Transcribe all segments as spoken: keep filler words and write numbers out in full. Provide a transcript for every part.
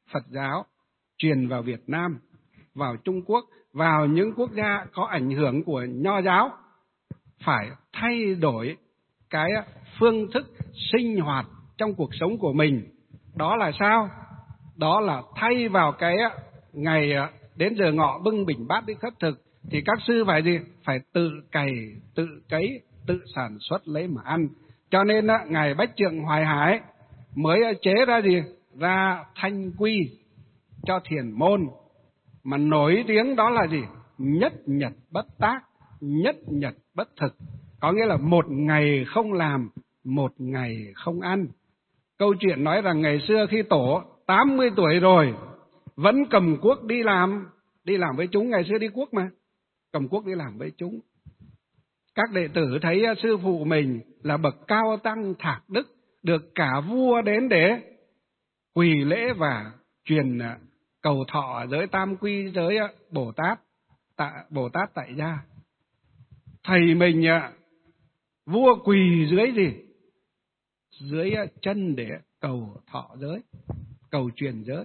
Phật giáo truyền vào Việt Nam, vào Trung Quốc, vào những quốc gia có ảnh hưởng của Nho giáo, phải thay đổi cái phương thức sinh hoạt trong cuộc sống của mình. Đó là sao? Đó là thay vào cái ngày đến giờ ngọ bưng bình bát đi khất thực thì các sư phải gì? Phải tự cày, tự cấy, tự sản xuất lấy mà ăn. Cho nên ngài Bách Trượng Hoài Hải mới chế ra gì? Ra thanh quy cho thiền môn, mà nổi tiếng đó là gì? Nhất nhật bất tác, nhất nhật bất thực. Có nghĩa là một ngày không làm, một ngày không ăn. Câu chuyện nói rằng ngày xưa khi tổ tám mươi tuổi rồi vẫn cầm cuốc đi làm, đi làm với chúng. Ngày xưa đi cuốc mà, cầm cuốc đi làm với chúng. Các đệ tử thấy sư phụ mình là bậc cao tăng thạc đức, được cả vua đến để quỳ lễ và truyền cầu thọ giới tam quy, giới Bồ Tát, tạ, Bồ Tát tại gia. Thầy mình vua quỳ dưới gì? Dưới chân để cầu thọ giới, cầu truyền giới.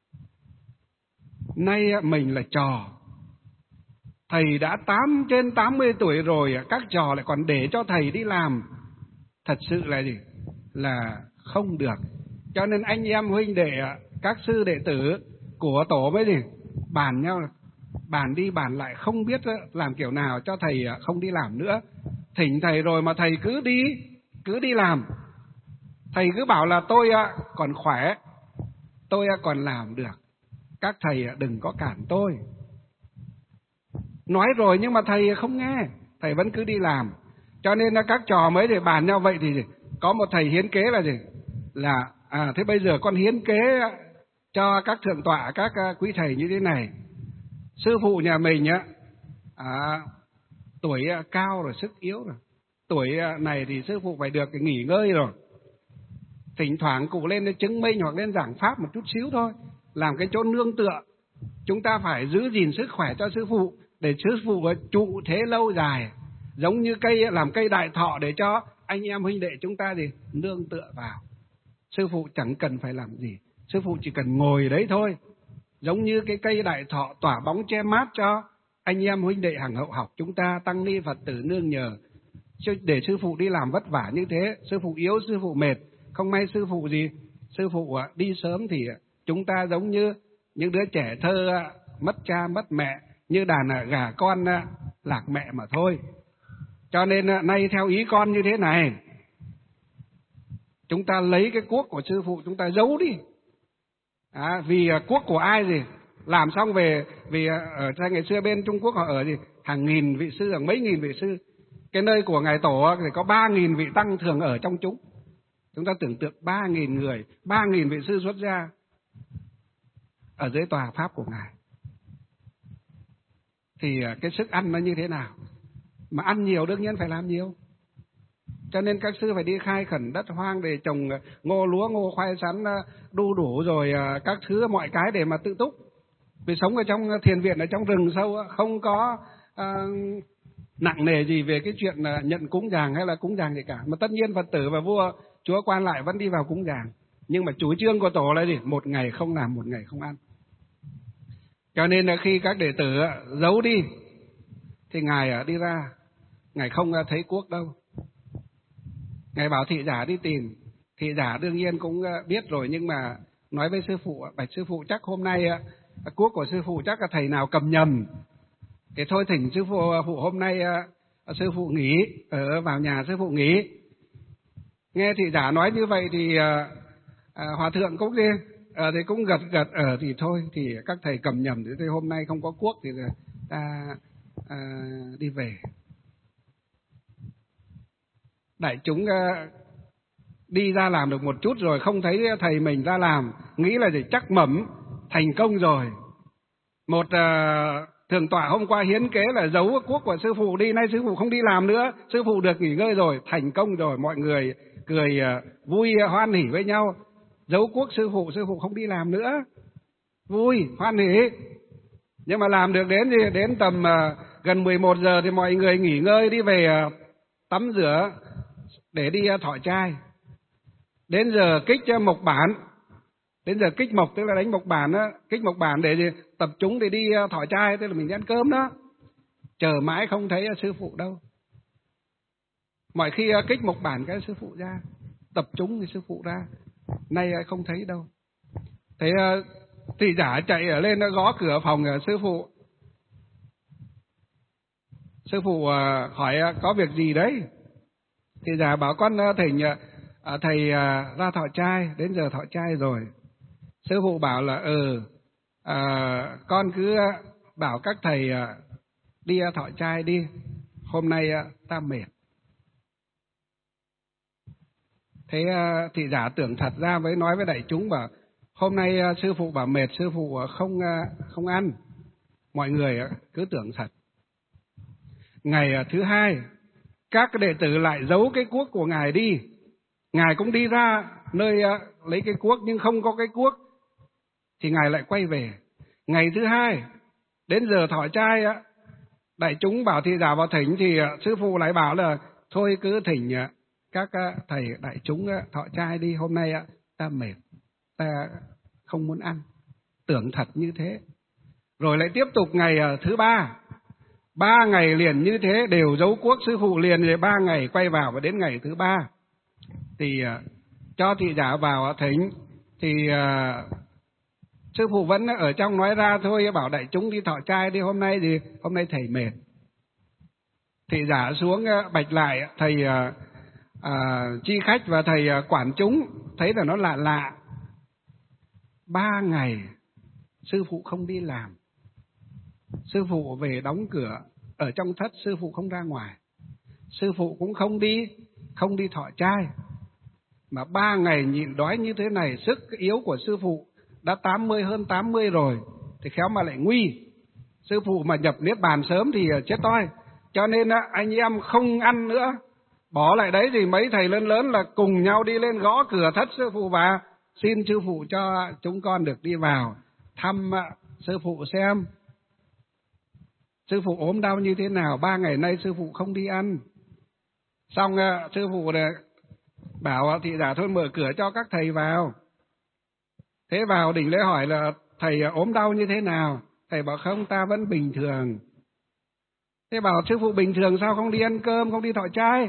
Nay mình là trò, thầy đã tám trên tám mươi tuổi rồi, các trò lại còn để cho thầy đi làm. Thật sự là gì? Là không được. Cho nên anh em huynh đệ, các sư đệ tử của tổ mới gì? Bàn nhau, bàn đi bàn lại không biết làm kiểu nào cho thầy không đi làm nữa. Thỉnh thầy rồi mà thầy cứ đi, cứ đi làm. Thầy cứ bảo là tôi còn khỏe, tôi còn làm được, các thầy đừng có cản tôi. Nói rồi nhưng mà thầy không nghe, thầy vẫn cứ đi làm. Cho nên là các trò mới để bàn nhau vậy thì có một thầy hiến kế là gì? Là à thế bây giờ con hiến kế cho các thượng tọa, các quý thầy như thế này. Sư phụ nhà mình á, à, tuổi cao rồi, sức yếu rồi, tuổi này thì sư phụ phải được nghỉ ngơi rồi. Thỉnh thoảng cụ lên chứng minh hoặc lên giảng pháp một chút xíu thôi, làm cái chỗ nương tựa. Chúng ta phải giữ gìn sức khỏe cho sư phụ, để sư phụ trụ thế lâu dài, giống như cây, làm cây đại thọ để cho anh em huynh đệ chúng ta gì nương tựa vào. Sư phụ chẳng cần phải làm gì, sư phụ chỉ cần ngồi đấy thôi, giống như cái cây đại thọ tỏa bóng che mát cho anh em huynh đệ hàng hậu học chúng ta, tăng ni Phật tử nương nhờ. Để sư phụ đi làm vất vả như thế, sư phụ yếu, sư phụ mệt, không may sư phụ gì, sư phụ đi sớm thì chúng ta giống như những đứa trẻ thơ mất cha mất mẹ, như đàn gà con lạc mẹ mà thôi. Cho nên nay theo ý con như thế này, chúng ta lấy cái cuốc của sư phụ chúng ta giấu đi. À, vì cuốc của ai gì làm xong về, vì ở ngày xưa bên Trung Quốc họ ở gì hàng nghìn vị sư, hàng mấy nghìn vị sư. Cái nơi của ngài tổ thì có ba nghìn vị tăng thường ở trong chúng. Chúng ta tưởng tượng ba nghìn người, ba nghìn vị sư xuất gia ở dưới tòa pháp của ngài, thì cái sức ăn nó như thế nào? Mà ăn nhiều đương nhiên phải làm nhiều. Cho nên các sư phải đi khai khẩn đất hoang để trồng ngô lúa, ngô khoai sắn đu đủ rồi các thứ mọi cái để mà tự túc. Vì sống ở trong thiền viện, ở trong rừng sâu, không có uh, nặng nề gì về cái chuyện nhận cúng dường hay là cúng dường gì cả. Mà tất nhiên Phật tử và vua chúa quan lại vẫn đi vào cúng dường. Nhưng mà chủ trương của tổ là gì? Một ngày không làm, một ngày không ăn. Cho nên là khi các đệ tử giấu đi thì ngài đi ra, ngài không thấy cuốc đâu. Ngài bảo thị giả đi tìm. Thị giả đương nhiên cũng biết rồi, nhưng mà nói với sư phụ, bạch sư phụ chắc hôm nay cuốc của sư phụ chắc là thầy nào cầm nhầm. Thế thôi thỉnh sư phụ, phụ hôm nay sư phụ nghỉ, ở vào nhà sư phụ nghỉ. Nghe thị giả nói như vậy thì à, hòa thượng cũng đi, à, thì cũng gật gật ở ờ, thì thôi thì các thầy cầm nhầm, thì hôm nay không có cuốc thì ta à, đi về. Đại chúng à, đi ra làm được một chút rồi không thấy thầy mình ra làm, nghĩ là gì chắc mẩm thành công rồi. Một à, thượng tọa hôm qua hiến kế là giấu cuốc của sư phụ đi, nay sư phụ không đi làm nữa, sư phụ được nghỉ ngơi rồi, thành công rồi, mọi người cười à, vui hoan hỉ với nhau. Giấu cuốc sư phụ, sư phụ không đi làm nữa, vui hoan hỉ. Nhưng mà làm được đến gì? Đến tầm à, gần mười một giờ thì mọi người nghỉ ngơi đi về à, tắm rửa để đi à, thọ trai. Đến giờ kích cho mộc bản Đến giờ kích mộc tức là đánh mộc bản á, kích mộc bản để gì? Tập chúng để đi thọ trai, tức là mình đi ăn cơm đó. Chờ mãi không thấy sư phụ đâu. Mọi khi kích mộc bản cái sư phụ ra, tập chúng thì sư phụ ra, nay không thấy đâu. Thế thì giả chạy ở lên nó gõ cửa phòng sư phụ. Sư phụ hỏi có việc gì đấy? Thì giả bảo con thầy thầy ra thọ trai, đến giờ thọ trai rồi. Sư phụ bảo là ừ à, con cứ bảo các thầy đi thọ trai đi, hôm nay ta mệt. Thế thị giả tưởng thật ra mới nói với đại chúng bảo hôm nay sư phụ bảo mệt, sư phụ không không ăn. Mọi người cứ tưởng thật. Ngày thứ hai, các đệ tử lại giấu cái cuốc của ngài đi. Ngài cũng đi ra nơi lấy cái cuốc nhưng không có cái cuốc, thì ngài lại quay về. Ngày thứ hai, đến giờ thọ trai, đại chúng bảo thị giả vào thỉnh, thì sư phụ lại bảo là thôi cứ thỉnh các thầy đại chúng thọ trai đi, hôm nay ta mệt, ta không muốn ăn. Tưởng thật như thế. Rồi lại tiếp tục ngày thứ ba, ba ngày liền như thế đều giấu cuốc. Sư phụ liền rồi ba ngày quay vào, và đến ngày thứ ba thì cho thị giả vào thỉnh, thì uh, sư phụ vẫn ở trong nói ra thôi, bảo đại chúng đi thọ trai đi, hôm nay thì hôm nay thầy mệt. Thị giả xuống bạch lại thầy uh, uh, chi khách và thầy uh, quản chúng, thấy là nó lạ lạ. Ba ngày sư phụ không đi làm, sư phụ về đóng cửa ở trong thất, sư phụ không ra ngoài, sư phụ cũng không đi không đi thọ trai. Mà ba ngày nhịn đói như thế này, sức yếu của sư phụ đã tám mươi hơn tám mươi rồi, thì khéo mà lại nguy. Sư phụ mà nhập niết bàn sớm thì chết toi. Cho nên anh em không ăn nữa, bỏ lại đấy. Thì mấy thầy lớn lớn là cùng nhau đi lên gõ cửa thất sư phụ và xin sư phụ cho chúng con được đi vào thăm sư phụ xem sư phụ ốm đau như thế nào. Ba ngày nay sư phụ không đi ăn. Xong sư phụ bảo thị giả thôi mở cửa cho các thầy vào. Thế vào đỉnh lễ hỏi là thầy ốm đau như thế nào? Thầy bảo không, ta vẫn bình thường. Thế bảo sư phụ bình thường sao không đi ăn cơm, không đi thọ trai?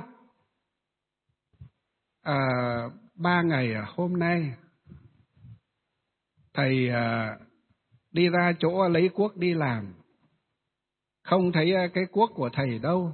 À, ba ngày hôm nay thầy à, đi ra chỗ lấy cuốc đi làm, không thấy cái cuốc của thầy đâu.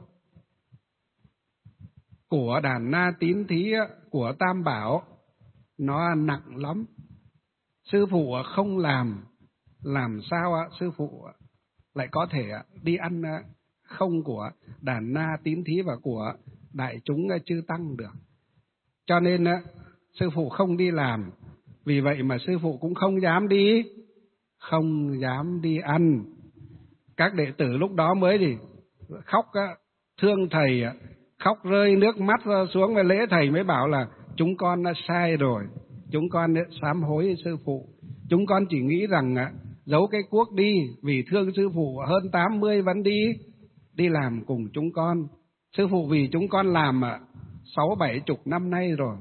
Của đàn na tín thí, của Tam Bảo, nó nặng lắm. Sư phụ không làm, làm sao sư phụ lại có thể đi ăn không của đàn na tín thí và của đại chúng chư tăng được. Cho nên sư phụ không đi làm. Vì vậy mà sư phụ cũng không dám đi, không dám đi ăn. Các đệ tử lúc đó mới gì khóc thương thầy, khóc rơi nước mắt xuống và lễ thầy mới bảo là chúng con đã sai rồi, chúng con đã sám hối sư phụ. Chúng con chỉ nghĩ rằng giấu cái cuốc đi vì thương sư phụ, hơn tám mươi vẫn đi đi làm cùng chúng con. Sư phụ vì chúng con làm sáu bảy chục năm nay rồi.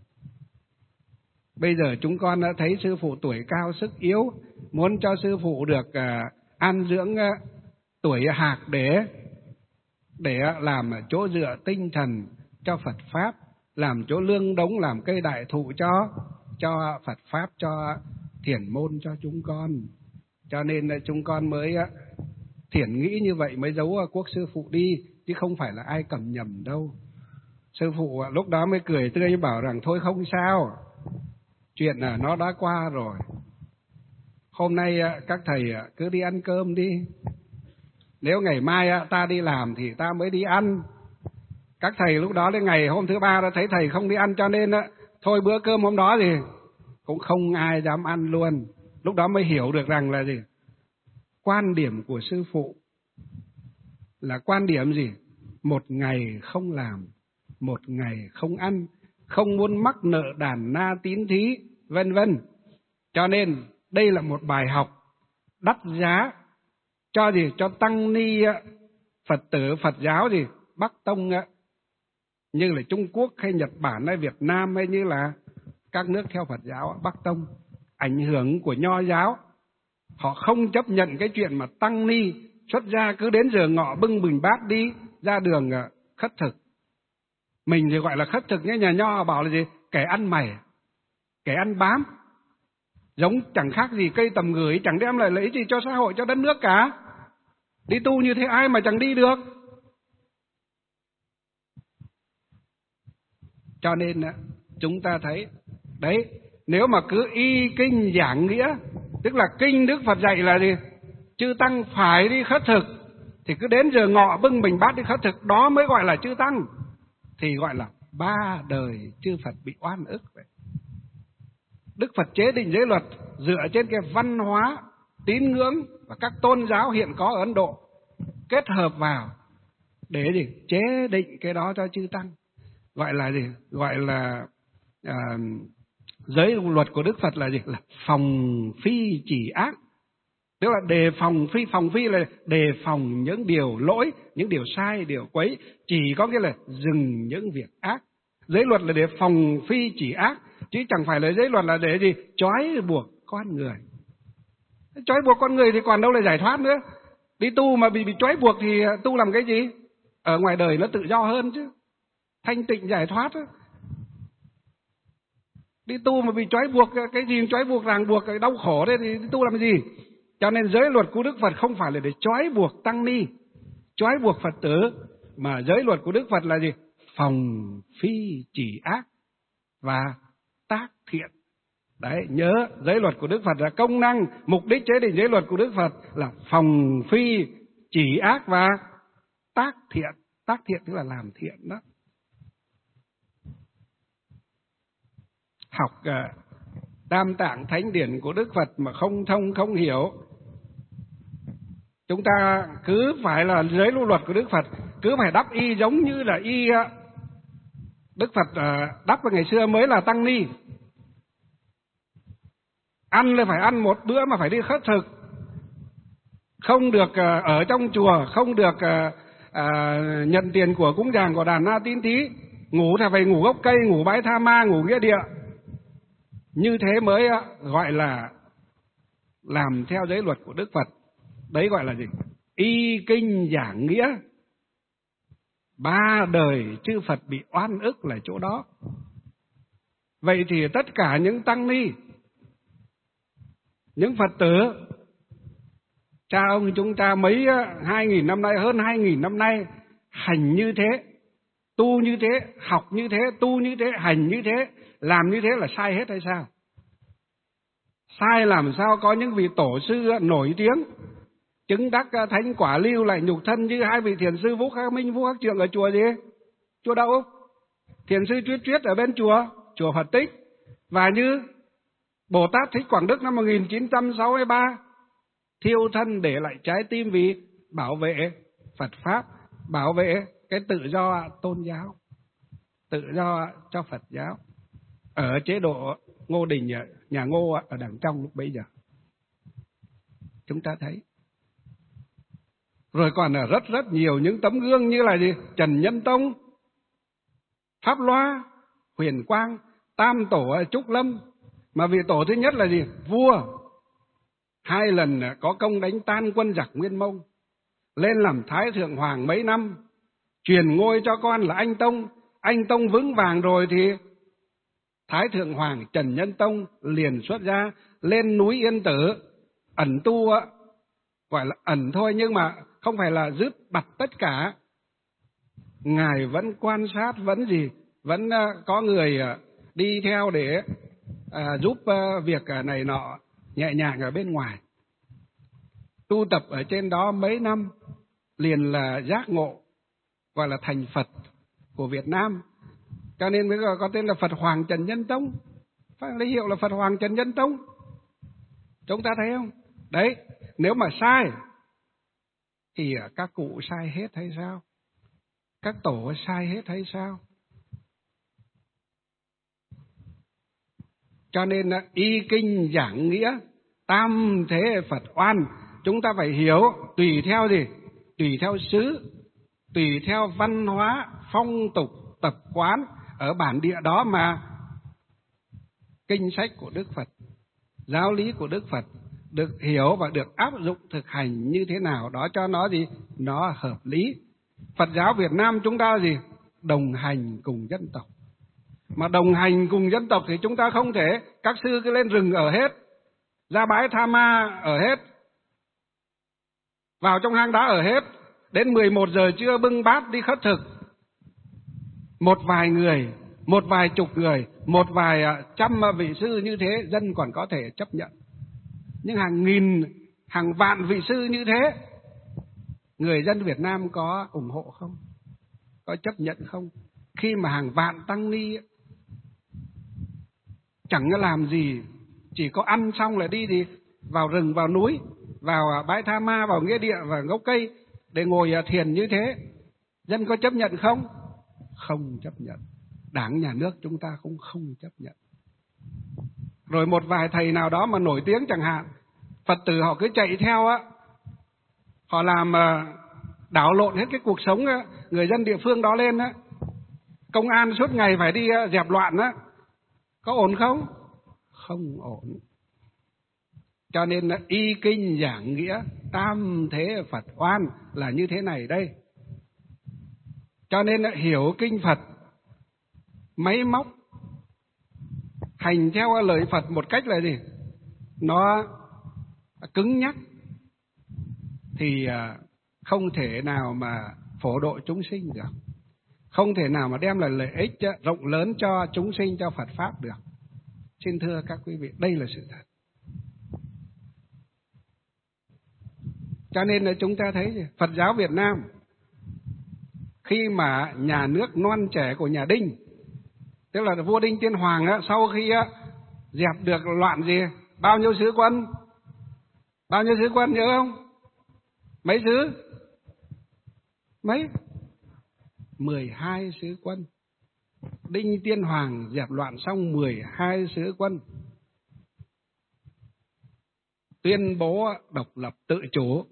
Bây giờ chúng con đã thấy sư phụ tuổi cao sức yếu, muốn cho sư phụ được uh, an dưỡng uh, tuổi hạc để để làm chỗ dựa tinh thần cho Phật Pháp, làm chỗ lương đống, làm cây đại thụ cho cho Phật Pháp, cho thiền môn cho chúng con. Cho nên chúng con mới thiển nghĩ như vậy, mới giấu cuốc sư phụ đi, chứ không phải là ai cầm nhầm đâu. Sư phụ lúc đó mới cười tươi bảo rằng thôi không sao, chuyện là nó đã qua rồi. Hôm nay các thầy cứ đi ăn cơm đi. Nếu ngày mai ta đi làm thì ta mới đi ăn. Các thầy lúc đó đến ngày hôm thứ ba đã thấy thầy không đi ăn, cho nên thôi bữa cơm hôm đó thì cũng không ai dám ăn luôn. Lúc đó mới hiểu được rằng là gì? Quan điểm của sư phụ là quan điểm gì? Một ngày không làm, một ngày không ăn, không muốn mắc nợ đàn na tín thí, vân vân. Cho nên đây là một bài học đắt giá cho gì? Cho tăng ni Phật tử Phật giáo gì? Bắc Tông như là Trung Quốc hay Nhật Bản hay Việt Nam hay như là các nước theo Phật giáo Bắc Tông. ảnh hưởng của Nho giáo. Họ không chấp nhận cái chuyện mà tăng ni xuất gia cứ đến giờ ngọ bưng bình bát đi ra đường khất thực. Mình thì gọi là khất thực nhé, nhà Nho họ bảo là gì? Kẻ ăn mày, kẻ ăn bám. Giống chẳng khác gì cây tầm gửi, chẳng đem lại lợi ích gì cho xã hội, cho đất nước cả. Đi tu như thế ai mà chẳng đi được. Cho nên chúng ta thấy, đấy, nếu mà cứ y kinh giảng nghĩa, tức là kinh Đức Phật dạy là gì? Chư Tăng phải đi khất thực, thì cứ đến giờ ngọ bưng bình bát đi khất thực, đó mới gọi là chư Tăng. Thì gọi là ba đời chư Phật bị oan ức vậy. Đức Phật chế định giới luật dựa trên cái văn hóa, tín ngưỡng và các tôn giáo hiện có ở Ấn Độ, kết hợp vào để gì? Chế định cái đó cho chư Tăng. Gọi là gì? Gọi là à, giới luật của Đức Phật là gì? Là phòng phi chỉ ác. Tức là đề phòng phi, phòng phi là đề phòng những điều lỗi, những điều sai, điều quấy. Chỉ có nghĩa là dừng những việc ác. Giới luật là để phòng phi chỉ ác, chứ chẳng phải là giới luật là để gì? Trói buộc con người. Trói buộc con người thì còn đâu là giải thoát nữa. Đi tu mà bị bị trói buộc thì tu làm cái gì? Ở ngoài đời nó tự do hơn chứ. Thanh tịnh giải thoát đó. Đi tu mà bị trói buộc, cái gì trói buộc, ràng buộc, đau khổ đấy thì đi tu làm gì? Cho nên giới luật của Đức Phật không phải là để trói buộc tăng ni, trói buộc Phật tử, mà giới luật của Đức Phật là gì? Phòng phi chỉ ác và tác thiện. Đấy, nhớ giới luật của Đức Phật là công năng, mục đích chế định giới luật của Đức Phật là phòng phi chỉ ác và tác thiện. Tác thiện tức là làm thiện đó. Học uh, Tam Tạng Thánh Điển của Đức Phật mà không thông không hiểu, chúng ta cứ phải là giới luật của Đức Phật cứ phải đắp y giống như là y uh, Đức Phật uh, đắp vào ngày xưa mới là tăng ni. Ăn là phải ăn một bữa mà phải đi khất thực, không được uh, ở trong chùa, không được uh, uh, nhận tiền của cúng dường của đàn na tín tí, ngủ thì phải ngủ gốc cây, ngủ bãi tha ma, ngủ nghĩa địa. Như thế mới gọi là làm theo giới luật của Đức Phật. Đấy gọi là gì? Y kinh giảng nghĩa. Ba đời chư Phật bị oan ức là chỗ đó. Vậy thì tất cả những tăng ni, những Phật tử, cha ông chúng ta mấy hai nghìn năm nay, hơn hai nghìn năm nay hành như thế, tu như thế, học như thế, tu như thế, hành như thế, làm như thế là sai hết hay sao? Sai làm sao có những vị tổ sư nổi tiếng, chứng đắc thánh quả lưu lại nhục thân như hai vị thiền sư Vũ Khắc Minh, Vũ Khắc Trượng ở chùa gì? Chùa đâu? Thiền sư Chuyết Chuyết ở bên chùa, chùa Phật Tích. Và như Bồ Tát Thích Quảng Đức năm một nghìn chín trăm sáu mươi ba thiêu thân để lại trái tim vì bảo vệ Phật Pháp, bảo vệ cái tự do tôn giáo, tự do cho Phật giáo. Ở chế độ Ngô Đình, nhà Ngô ở đằng trong lúc bấy giờ. Chúng ta thấy. Rồi còn là rất rất nhiều những tấm gương như là gì? Trần Nhân Tông, Pháp Loa, Huyền Quang, Tam Tổ ở Trúc Lâm. Mà vị tổ thứ nhất là gì? Vua. Hai lần có công đánh tan quân giặc Nguyên Mông, lên làm Thái Thượng Hoàng mấy năm, truyền ngôi cho con là Anh Tông. Anh Tông vững vàng rồi thì Thái Thượng Hoàng Trần Nhân Tông liền xuất gia lên núi Yên Tử ẩn tu, gọi là ẩn thôi nhưng mà không phải là dứt bặt tất cả. Ngài vẫn quan sát, vẫn gì, vẫn có người đi theo để à, giúp việc này nọ nhẹ nhàng ở bên ngoài. Tu tập ở trên đó mấy năm liền là giác ngộ, gọi là thành Phật của Việt Nam. Cho nên bây giờ có tên là Phật Hoàng Trần Nhân Tông, phải lấy hiệu là Phật Hoàng Trần Nhân Tông. Chúng ta thấy không? Đấy, nếu mà sai thì các cụ sai hết hay sao? Các tổ sai hết hay sao? Cho nên y kinh giảng nghĩa, tam thế Phật oan, chúng ta phải hiểu tùy theo gì? Tùy theo xứ, tùy theo văn hóa, phong tục, tập quán ở bản địa đó mà kinh sách của Đức Phật giáo lý của Đức Phật được hiểu và được áp dụng thực hành như thế nào đó cho nó gì? Nó hợp lý. Phật giáo Việt Nam chúng ta gì? Đồng hành cùng dân tộc. Mà đồng hành cùng dân tộc thì chúng ta không thể các sư cứ lên rừng ở hết, ra bãi Tha Ma ở hết, vào trong hang đá ở hết, đến mười một giờ trưa bưng bát đi khất thực. Một vài người, một vài chục người, một vài trăm vị sư như thế dân còn có thể chấp nhận. Nhưng hàng nghìn, hàng vạn vị sư như thế, người dân Việt Nam có ủng hộ không? Có chấp nhận không? Khi mà hàng vạn tăng ni chẳng làm gì, chỉ có ăn xong là đi đi vào rừng, vào núi, vào bãi Tha Ma, vào nghĩa địa và gốc cây để ngồi thiền như thế, dân có chấp nhận không? Không chấp nhận. Đảng nhà nước chúng ta cũng không chấp nhận. Rồi một vài thầy nào đó mà nổi tiếng chẳng hạn, Phật tử họ cứ chạy theo á, họ làm đảo lộn hết cái cuộc sống người dân địa phương đó lên á, công an suốt ngày phải đi dẹp loạn á, có ổn không? Không ổn. Cho nên y kinh giảng nghĩa tam thế Phật oan là như thế này đây. Cho nên hiểu kinh Phật máy móc, hành theo lời Phật một cách là gì? Nó cứng nhắc thì không thể nào mà phổ độ chúng sinh được, không thể nào mà đem lại lợi ích rộng lớn cho chúng sinh, cho Phật Pháp được. Xin thưa các quý vị, đây là sự thật. Cho nên là chúng ta thấy Phật giáo Việt Nam khi mà nhà nước non trẻ của nhà Đinh, tức là vua Đinh Tiên Hoàng á, sau khi á, dẹp được loạn gì, bao nhiêu sứ quân, bao nhiêu sứ quân nhớ không? Mấy sứ? Mấy? Mười hai sứ quân. Đinh Tiên Hoàng dẹp loạn xong mười hai sứ quân, tuyên bố độc lập tự chủ,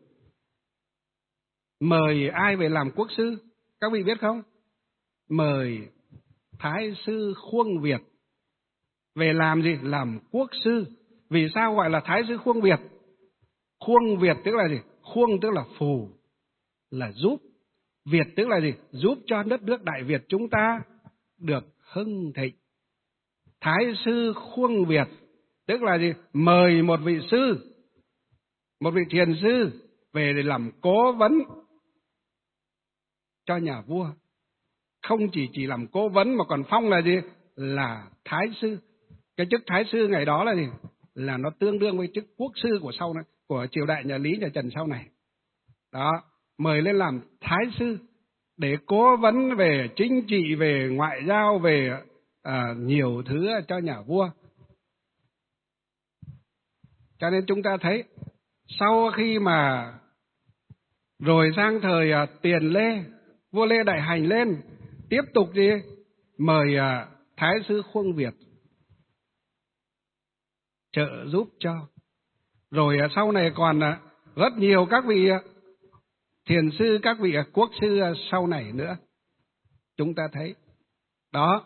mời ai về làm quốc sư? Các vị biết không? Mời Thái sư Khuông Việt về làm gì? Làm quốc sư. Vì sao gọi là Thái sư Khuông Việt? Khuông Việt tức là gì? Khuông tức là phù, là giúp. Việt tức là gì? Giúp cho đất nước Đại Việt chúng ta được hưng thịnh. Thái sư Khuông Việt tức là gì? Mời một vị sư, một vị thiền sư về để làm cố vấn cho nhà vua. Không chỉ chỉ làm cố vấn mà còn phong là gì? Là thái sư. Cái chức thái sư ngày đó là gì? Là nó tương đương với chức quốc sư của sau này, của triều đại nhà Lý nhà Trần sau này. Đó, mời lên làm thái sư để cố vấn về chính trị, về ngoại giao, về à, nhiều thứ cho nhà vua. Cho nên chúng ta thấy sau khi mà rồi sang thời à, Tiền Lê, vua Lê Đại Hành lên, tiếp tục gì? Mời à, Thái sư Khuông Việt trợ giúp cho. Rồi à, sau này còn à, rất nhiều các vị à, thiền sư, các vị à, quốc sư à, sau này nữa. Chúng ta thấy đó,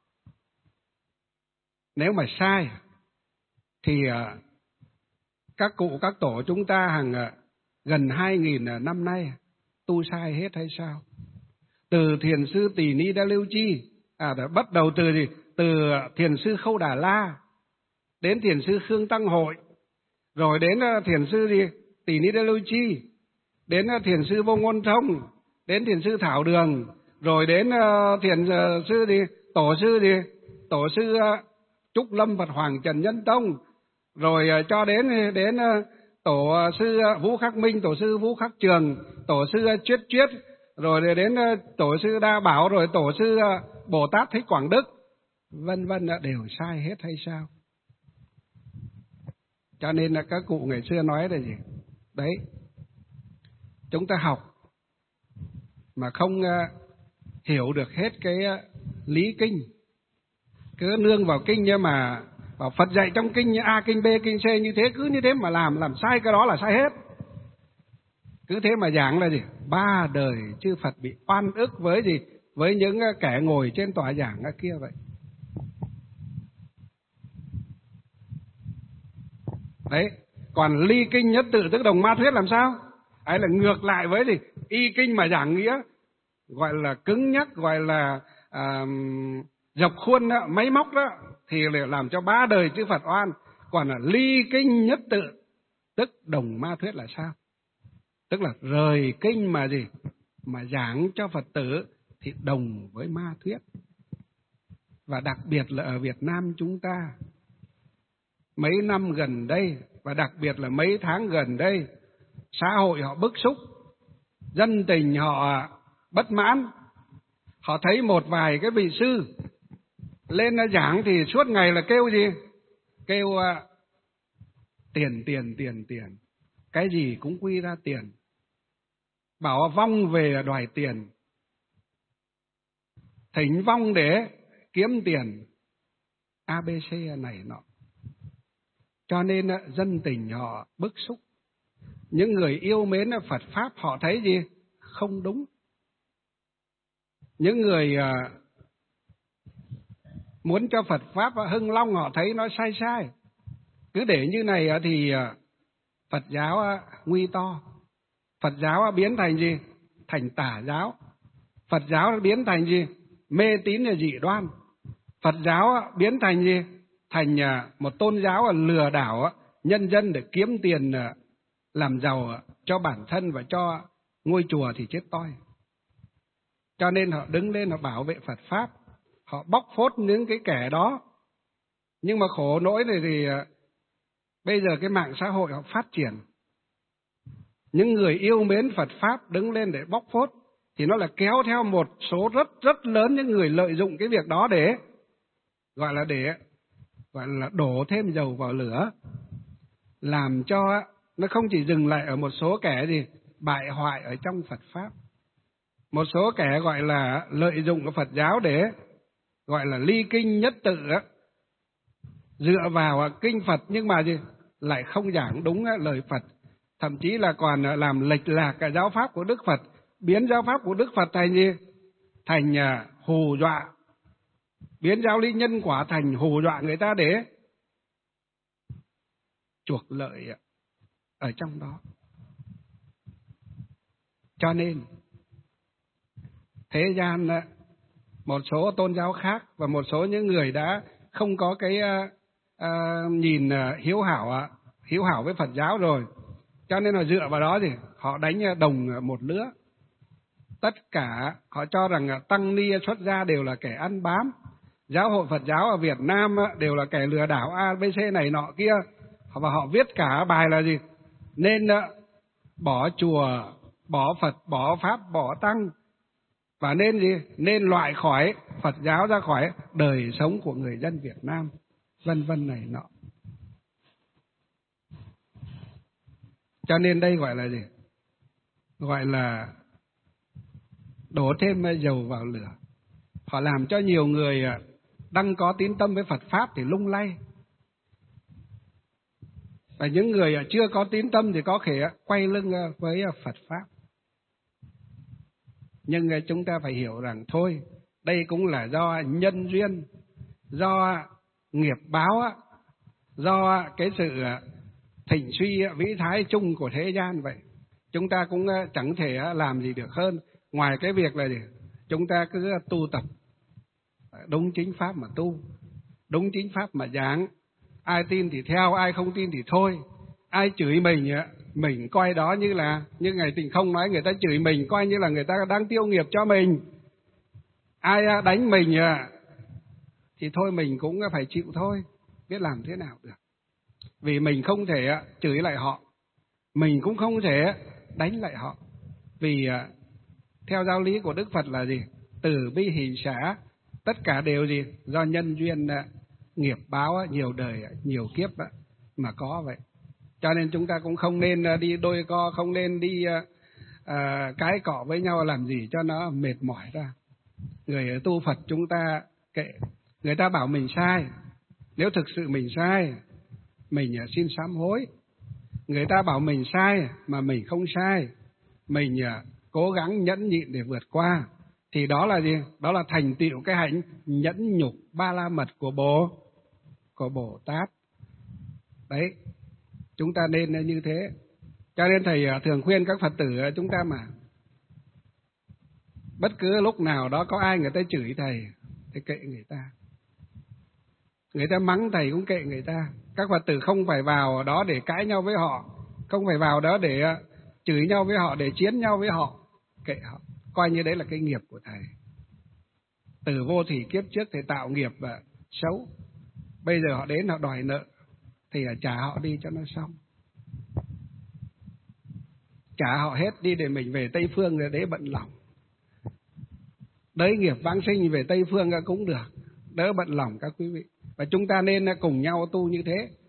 nếu mà sai thì à, các cụ các tổ chúng ta hàng à, gần hai nghìn năm nay tu sai hết hay sao? Từ thiền sư Tỳ Ni Đa Lưu Chi, à, đã bắt đầu từ gì? Từ thiền sư Khâu Đà La đến thiền sư Khương Tăng Hội, rồi đến uh, thiền sư gì? Tỳ Ni Đa Lưu Chi, đến uh, thiền sư Vô Ngôn Thông, đến thiền sư Thảo Đường, rồi đến uh, thiền uh, sư gì? Tổ sư gì? Tổ sư uh, Trúc Lâm Phật Hoàng Trần Nhân Tông, rồi uh, cho đến đến uh, tổ uh, sư uh, Vũ Khắc Minh, tổ sư Vũ Khắc Trường, tổ sư uh, Chuyết Chuyết, rồi đến uh, tổ sư Đa Bảo, rồi tổ sư uh, Bồ Tát Thích Quảng Đức, vân vân, uh, đều sai hết hay sao? Cho nên là các cụ ngày xưa nói là gì? Đấy, chúng ta học mà không uh, hiểu được hết cái uh, lý kinh, cứ nương vào kinh nhưng mà bảo Phật dạy trong kinh như A kinh B kinh C như thế, cứ như thế mà làm làm sai cái đó là sai hết. Cứ thế mà giảng là gì? Ba đời chư Phật bị oan ức với gì? Với những uh, kẻ ngồi trên tòa giảng kia vậy. Đấy, còn ly kinh nhất tự tức đồng ma thuyết làm sao? Ấy là ngược lại với gì? Y kinh mà giảng nghĩa gọi là cứng nhắc, gọi là à, dập khuôn đó, máy móc đó, thì lại làm cho ba đời chư Phật oan. Còn là ly kinh nhất tự tức đồng ma thuyết là sao? Tức là rời kinh mà gì? Mà giảng cho Phật tử thì đồng với ma thuyết. Và đặc biệt là ở Việt Nam chúng ta, mấy năm gần đây và đặc biệt là mấy tháng gần đây, xã hội họ bức xúc, dân tình họ bất mãn. Họ thấy một vài cái vị sư lên giảng thì suốt ngày là kêu gì? Kêu uh, tiền, tiền, tiền, tiền. Cái gì cũng quy ra tiền. Bảo vong về đòi tiền. Thỉnh vong để kiếm tiền. a bê xê này nọ. Cho nên uh, dân tình họ bức xúc. Những người yêu mến Phật Pháp họ thấy gì? Không đúng. Những người uh, muốn cho Phật Pháp hưng long họ thấy nó sai sai. Cứ để như này thì uh, Phật giáo uh, nguy to. Phật giáo uh, biến thành gì? Thành tà giáo. Phật giáo uh, biến thành gì? Mê tín là dị đoan. Phật giáo uh, biến thành gì? Thành uh, một tôn giáo uh, lừa đảo uh, nhân dân để kiếm tiền uh, làm giàu uh, cho bản thân và cho ngôi chùa thì chết toi. Cho nên họ đứng lên họ bảo vệ Phật Pháp, họ bóc phốt những cái kẻ đó. Nhưng mà khổ nỗi này thì bây giờ cái mạng xã hội họ phát triển. Những người yêu mến Phật Pháp đứng lên để bóc phốt thì nó là kéo theo một số rất rất lớn những người lợi dụng cái việc đó để gọi là để gọi là đổ thêm dầu vào lửa, làm cho nó không chỉ dừng lại ở một số kẻ gì bại hoại ở trong Phật Pháp. Một số kẻ gọi là lợi dụng của Phật giáo để gọi là ly kinh nhất tự á, dựa vào kinh Phật nhưng mà gì lại không giảng đúng lời Phật, thậm chí là còn làm lệch lạc cả giáo pháp của Đức Phật, biến giáo pháp của Đức Phật thành gì? Thành hù dọa, biến giáo lý nhân quả thành hù dọa người ta để chuộc lợi ở trong đó. Cho nên thế gian một số tôn giáo khác và một số những người đã không có cái uh, uh, nhìn uh, hiếu hảo uh, hiếu hảo với Phật giáo rồi, cho nên là dựa vào đó thì họ đánh đồng một lứa. Tất cả họ cho rằng tăng ni xuất gia đều là kẻ ăn bám, giáo hội Phật giáo ở Việt Nam đều là kẻ lừa đảo a bê xê này nọ kia, và họ viết cả bài là gì? Nên uh, bỏ chùa, bỏ Phật, bỏ Pháp, bỏ Tăng, và nên gì? Nên loại khỏi Phật giáo ra khỏi đời sống của người dân Việt Nam, vân vân này nọ. Cho nên đây gọi là gì? Gọi là đổ thêm dầu vào lửa. Họ làm cho nhiều người đang có tín tâm với Phật Pháp thì lung lay. Và những người chưa có tín tâm thì có thể quay lưng với Phật Pháp. Nhưng chúng ta phải hiểu rằng thôi, đây cũng là do nhân duyên, do nghiệp báo, do cái sự thịnh suy vĩ thái chung của thế gian vậy. Chúng ta cũng chẳng thể làm gì được hơn ngoài cái việc là gì? Chúng ta cứ tu tập đúng chính pháp mà tu, đúng chính pháp mà giảng. Ai tin thì theo, ai không tin thì thôi. Ai chửi mình, mình coi đó như là, như Ngài Tịnh Không nói, người ta chửi mình coi như là người ta đang tiêu nghiệp cho mình. Ai đánh mình thì thôi mình cũng phải chịu thôi, biết làm thế nào được. Vì mình không thể chửi lại họ, mình cũng không thể đánh lại họ. Vì theo giáo lý của Đức Phật là gì? Từ bi hỷ xả, tất cả đều gì? Do nhân duyên nghiệp báo nhiều đời, nhiều kiếp mà có vậy. Cho nên chúng ta cũng không nên đi đôi co, không nên đi à, cái cọ với nhau làm gì cho nó mệt mỏi ra. Người tu Phật chúng ta kệ, người ta bảo mình sai, nếu thực sự mình sai, mình xin sám hối. Người ta bảo mình sai mà mình không sai, mình cố gắng nhẫn nhịn để vượt qua, thì đó là gì? Đó là thành tựu cái hạnh nhẫn nhục ba la mật của Bồ của Bồ Tát. Đấy. Chúng ta nên như thế. Cho nên thầy thường khuyên các Phật tử chúng ta mà bất cứ lúc nào đó có ai người ta chửi thầy thì kệ người ta. Người ta mắng thầy cũng kệ người ta. Các Phật tử không phải vào đó để cãi nhau với họ, không phải vào đó để chửi nhau với họ, để chiến nhau với họ. Kệ họ, coi như đấy là cái nghiệp của thầy. Từ vô thủy kiếp trước thầy tạo nghiệp và xấu, bây giờ họ đến họ đòi nợ thì trả họ đi cho nó xong. Trả họ hết đi để mình về Tây Phương rồi đấy bận lòng. Đới nghiệp vãng sinh về Tây Phương cũng được, đỡ bận lòng các quý vị. Và chúng ta nên cùng nhau tu như thế.